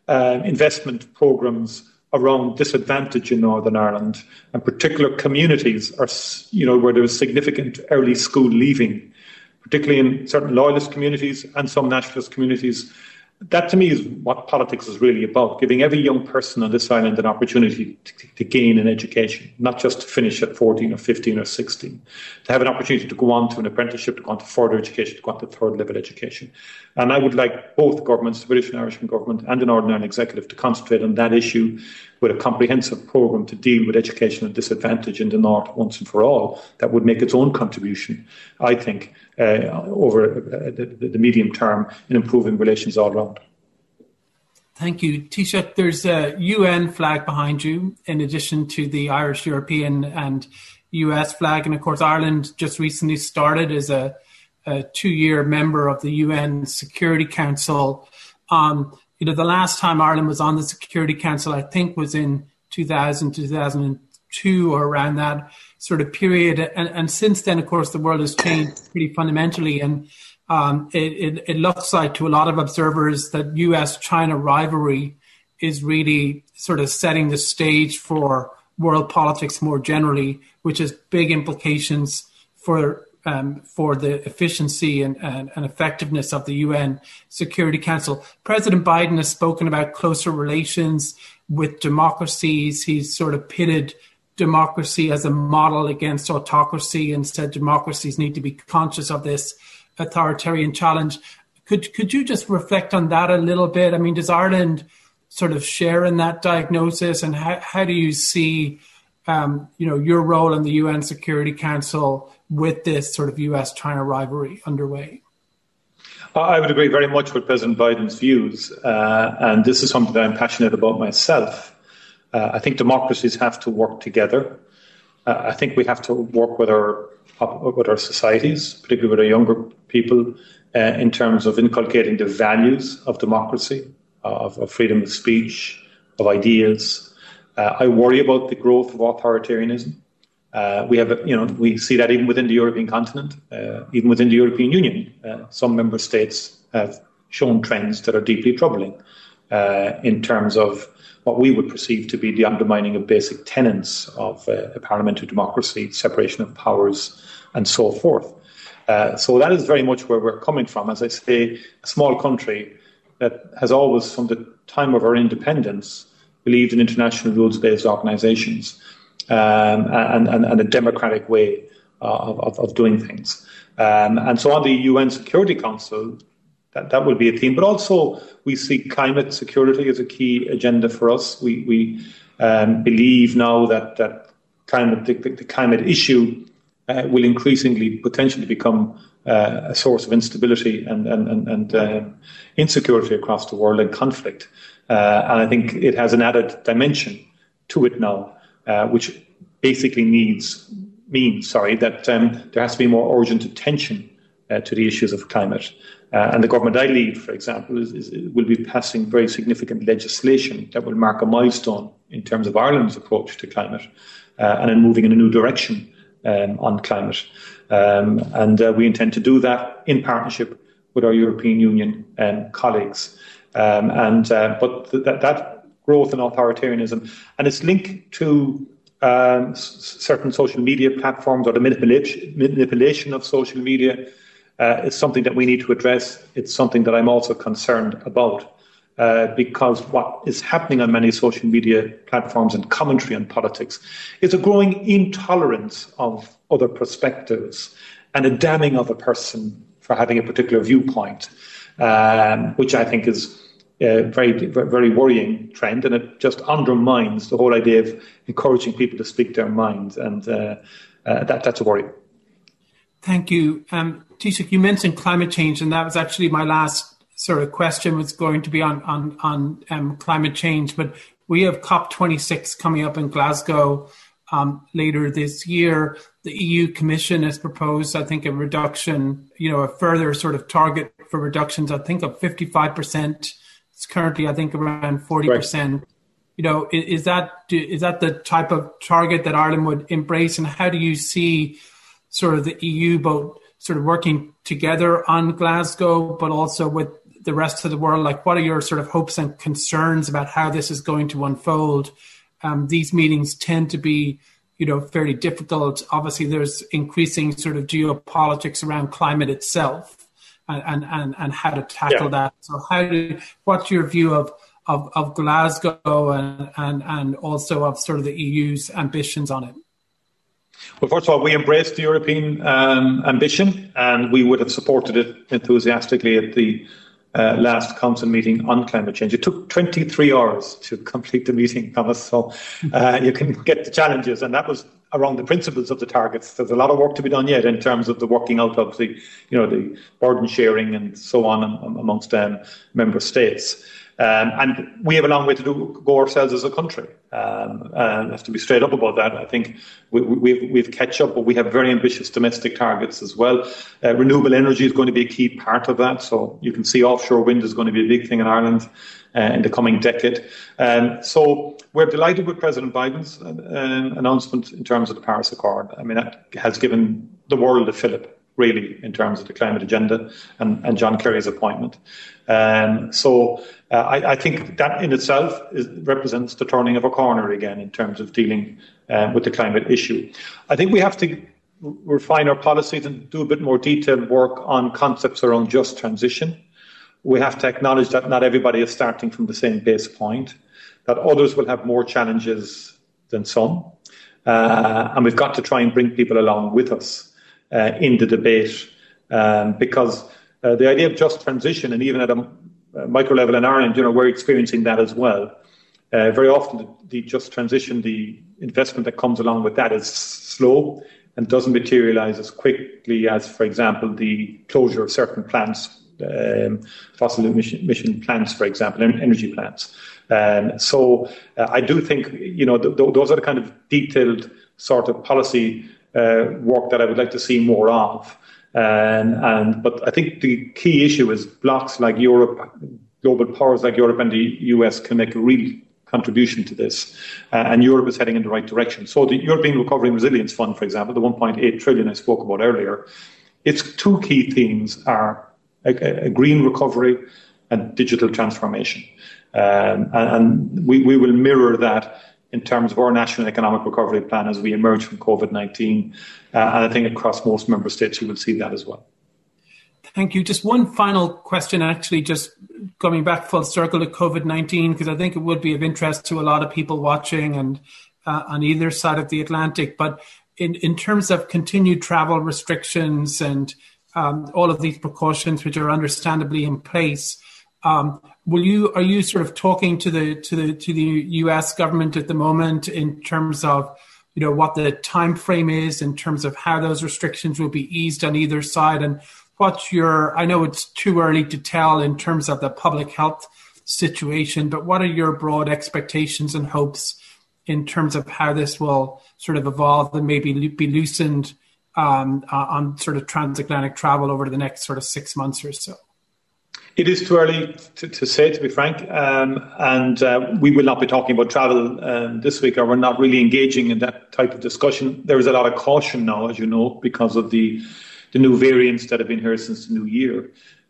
uh, investment programmes around disadvantage in Northern Ireland, and particular communities are, you know, where there is significant early school leaving, particularly in certain loyalist communities and some nationalist communities. That, to me, is what politics is really about, giving every young person on this island an opportunity to, to gain an education, not just to finish at fourteen or fifteen or sixteen, to have an opportunity to go on to an apprenticeship, to go on to further education, to go on to third level education. And I would like both governments, the British and Irish government and the Northern Ireland Executive, to concentrate on that issue with a comprehensive programme to deal with educational disadvantage in the North once and for all, that would make its own contribution, I think, uh, over uh, the, the medium term in improving relations all around. Thank you. Taoiseach, there's a U N flag behind you, in addition to the Irish, European and U S flag. And of course, Ireland just recently started as a, a two-year member of the U N Security Council. Um, you know, the last time Ireland was on the Security Council, I think, was in two thousand, two thousand two, or around that sort of period. And, and since then, of course, the world has changed pretty fundamentally. And Um, it, it, it looks like to a lot of observers that U S China rivalry is really sort of setting the stage for world politics more generally, which has big implications for um, for the efficiency and, and, and effectiveness of the U N Security Council. President Biden has spoken about closer relations with democracies. He's sort of pitted democracy as a model against autocracy and said democracies need to be conscious of this authoritarian challenge. Could could you just reflect on that a little bit? I mean, does Ireland sort of share in that diagnosis, and how, how do you see, um, you know, your role in the U N Security Council with this sort of U S China rivalry underway? I would agree very much with President Biden's views, uh, and this is something that I'm passionate about myself. Uh, I think democracies have to work together. Uh, I think we have to work with our with our societies, particularly with our younger people, uh, in terms of inculcating the values of democracy, of, of freedom of speech, of ideas. Uh, I worry about the growth of authoritarianism. Uh, we have, you know, we see that even within the European continent, uh, even within the European Union. Uh, some member states have shown trends that are deeply troubling uh, in terms of what we would perceive to be the undermining of basic tenets of uh, a parliamentary democracy, separation of powers, and so forth. Uh, so that is very much where we're coming from. As I say, a small country that has always, from the time of our independence, believed in international rules-based organisations um, and, and, and a democratic way of, of, of doing things. Um, and so on the U N Security Council, That, that will be a theme, but also we see climate security as a key agenda for us. We, we um, believe now that that climate, the, the climate issue uh, will increasingly potentially become uh, a source of instability and and and, and uh, insecurity across the world and conflict. Uh, and I think it has an added dimension to it now, uh, which basically needs means sorry that um, there has to be more urgent attention uh, to the issues of climate. Uh, and the government I lead, for example, is, is, will be passing very significant legislation that will mark a milestone in terms of Ireland's approach to climate uh, and in moving in a new direction um, on climate. Um, and uh, we intend to do that in partnership with our European Union um, colleagues. Um, and uh, But th- that, that growth in authoritarianism, and it's linked to um, s- certain social media platforms or the manipulation, manipulation of social media. Uh, it's something that we need to address. It's something that I'm also concerned about uh, because what is happening on many social media platforms and commentary on politics is a growing intolerance of other perspectives and a damning of a person for having a particular viewpoint, um, which I think is a very, very worrying trend, and it just undermines the whole idea of encouraging people to speak their minds, and uh, uh, that, that's a worry. Thank you. Um, Taoiseach, you mentioned climate change, and that was actually my last sort of question was going to be on, on, on um, climate change. But we have COP twenty-six coming up in Glasgow um, later this year. The E U Commission has proposed, I think, a reduction, you know, a further sort of target for reductions, I think, of fifty-five percent. It's currently, I think, around forty percent. Right. You know, is, is that is that the type of target that Ireland would embrace? And how do you see sort of the E U both sort of working together on Glasgow, but also with the rest of the world? Like, what are your sort of hopes and concerns about how this is going to unfold? Um, these meetings tend to be, you know, fairly difficult. Obviously, there's increasing sort of geopolitics around climate itself and and, and how to tackle yeah. that. So how do, what's your view of, of, of Glasgow and, and, and also of sort of the E U's ambitions on it? Well, first of all, we embraced the European um, ambition, and we would have supported it enthusiastically at the uh, last Council meeting on climate change. It took twenty-three hours to complete the meeting, Thomas, so uh, you can get the challenges, and that was around the principles of the targets. There's a lot of work to be done yet in terms of the working out of the, you know, the burden sharing and so on amongst um, member states. Um, and we have a long way to do, go ourselves as a country. Um, and have to be straight up about that. I think we, we've, we've catch up, but we have very ambitious domestic targets as well. Uh, renewable energy is going to be a key part of that. So you can see offshore wind is going to be a big thing in Ireland uh, in the coming decade. Um, so we're delighted with President Biden's uh, announcement in terms of the Paris Accord. I mean, that has given the world a fillip, really, in terms of the climate agenda and, and John Kerry's appointment. Um, so uh, I, I think that in itself is, represents the turning of a corner again in terms of dealing uh, with the climate issue. I think we have to refine our policies and do a bit more detailed work on concepts around just transition. We have to acknowledge that not everybody is starting from the same base point, that others will have more challenges than some, uh, and we've got to try and bring people along with us uh, in the debate, um, because Uh, the idea of just transition, and even at a, a micro level in Ireland, you know, we're experiencing that as well. Uh, very often, the, the just transition, the investment that comes along with that is slow and doesn't materialise as quickly as, for example, the closure of certain plants, um, fossil emission, emission plants, for example, energy plants. Um, so uh, I do think, you know, th- th- those are the kind of detailed sort of policy uh, work that I would like to see more of. And, and but I think the key issue is blocs like Europe, global powers like Europe and the U S can make a real contribution to this. Uh, and Europe is heading in the right direction. So the European Recovery and Resilience Fund, for example, the one point eight trillion I spoke about earlier, its two key themes are a, a green recovery and digital transformation. Um, and and we, we will mirror that in terms of our national economic recovery plan as we emerge from COVID nineteen. Uh, and I think across most member states, you will see that as well. Thank you. Just one final question, actually, just coming back full circle to COVID nineteen, because I think it would be of interest to a lot of people watching and uh, on either side of the Atlantic. But in, in terms of continued travel restrictions and um, all of these precautions, which are understandably in place, um, will you are you sort of talking to the to the to the U S government at the moment in terms of, you know, what the time frame is in terms of how those restrictions will be eased on either side, and what's your, I know it's too early to tell in terms of the public health situation, but what are your broad expectations and hopes in terms of how this will sort of evolve and maybe be loosened um, on sort of transatlantic travel over the next sort of six months or so? It is too early to, to say, to be frank, um, and uh, we will not be talking about travel um, this week, or we're not really engaging in that type of discussion. There is a lot of caution now, as you know, because of the, the new variants that have been here since the new year.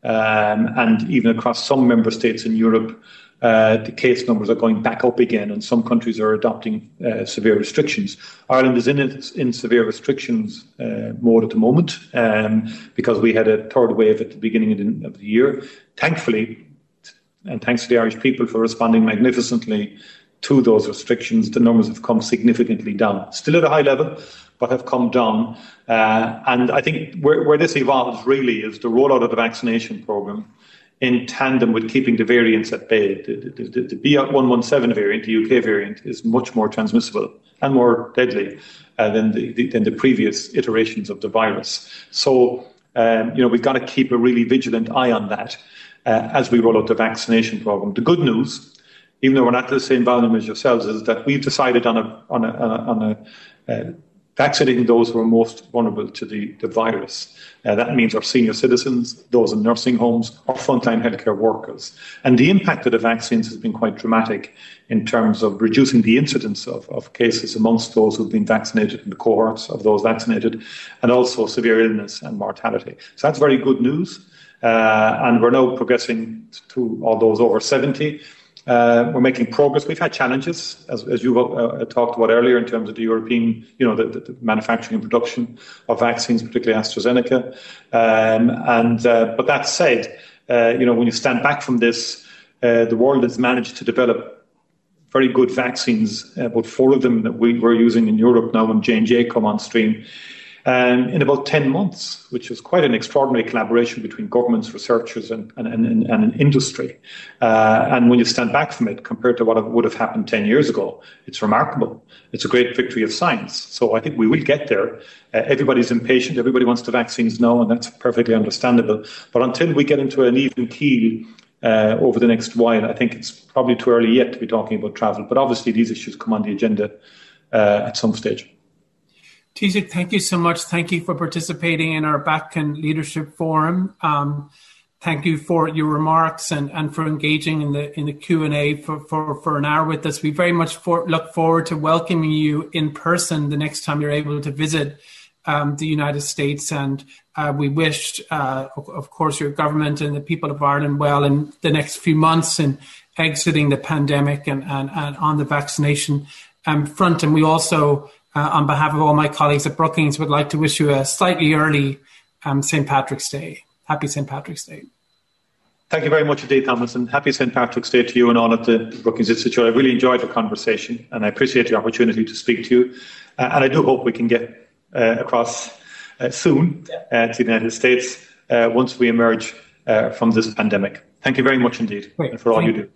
Um, and even across some member states in Europe, uh, the case numbers are going back up again, and some countries are adopting uh, severe restrictions. Ireland is in in severe restrictions uh, mode at the moment um, because we had a third wave at the beginning of the, of the year. Thankfully, and thanks to the Irish people for responding magnificently to those restrictions, the numbers have come significantly down. Still at a high level, but have come down. Uh, and I think where, where this evolves really is the rollout of the vaccination programme in tandem with keeping the variants at bay. The, the, the, the B one one seven variant, the U K variant, is much more transmissible and more deadly uh, than, the, the, than the previous iterations of the virus. So, um, you know, we've got to keep a really vigilant eye on that uh, as we roll out the vaccination programme. The good news, even though we're not at the same volume as yourselves, is that we've decided on a on a on a, uh, vaccinating those who are most vulnerable to the, the virus. Uh, that means our senior citizens, those in nursing homes, our frontline healthcare workers. And the impact of the vaccines has been quite dramatic in terms of reducing the incidence of, of cases amongst those who've been vaccinated in the cohorts of those vaccinated, and also severe illness and mortality. So that's very good news. uh, and we're now progressing to all those over seventy. Uh, we're making progress. We've had challenges, as, as you uh, talked about earlier, in terms of the European, you know, the, the, the manufacturing and production of vaccines, particularly AstraZeneca. Um, and uh, but that said, uh, you know, when you stand back from this, uh, the world has managed to develop very good vaccines. About four of them that we were using in Europe now, when J and J come on stream. Um, in about ten months, which is quite an extraordinary collaboration between governments, researchers, and, and, and, and an industry. Uh, and when you stand back from it, compared to what would have happened ten years ago, it's remarkable. It's a great victory of science. So I think we will get there. Uh, everybody's impatient. Everybody wants the vaccines now, and that's perfectly understandable. But until we get into an even keel uh, over the next while, I think it's probably too early yet to be talking about travel. But obviously, these issues come on the agenda uh, at some stage. Taoiseach, thank you so much. Thank you for participating in our Backen Leadership Forum. Um, thank you for your remarks and, and for engaging in the in the Q and A for, for, for an hour with us. We very much for, look forward to welcoming you in person the next time you're able to visit um, the United States. And uh, we wish, uh, of, of course, your government and the people of Ireland well in the next few months in exiting the pandemic and, and, and on the vaccination um, front. And we also... Uh, on behalf of all my colleagues at Brookings, would like to wish you a slightly early um, Saint Patrick's Day. Happy Saint Patrick's Day. Thank you very much indeed, Thomas, and happy Saint Patrick's Day to you and all at the Brookings Institute. I really enjoyed the conversation, and I appreciate the opportunity to speak to you. Uh, and I do hope we can get uh, across uh, soon uh, to the United States uh, once we emerge uh, from this pandemic. Thank you very much indeed. Great. For all Thank you do.